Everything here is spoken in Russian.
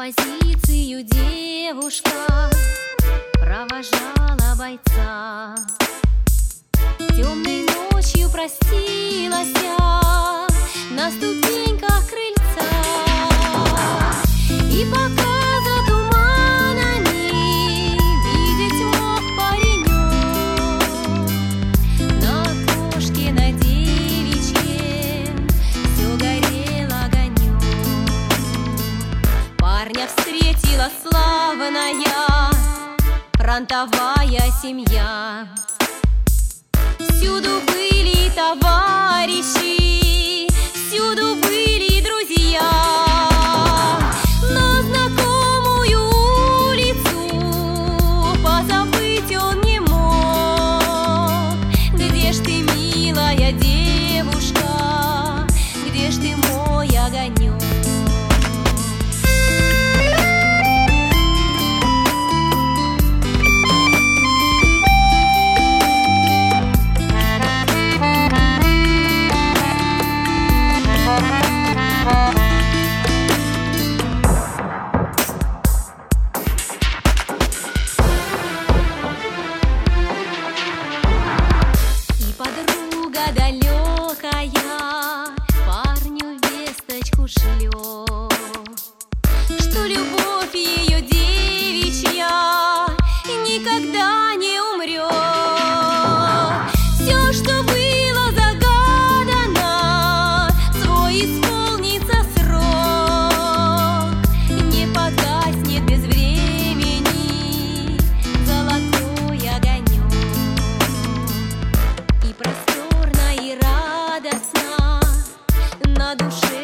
позицию девушка провожала бойца. Темной ночью простилась на ступеньках крыльца. И пока за туманами видеть мог паренек, на окошке на девичьем все горел огонек. Парня встретила славная фронтовая семья. Всюду были товарищи, всюду были друзья. Но знакомую улицу позабыть он не мог. Где ж ты, милая девушка, где ж ты, мой огонек? Подруга далекая парню весточку шлет, что любовь ее девичья никогда не умрет. Все, что было загадано, свой исполнится срок. Не погаснет без времени золотой огонек. И просторно, и радостно на душе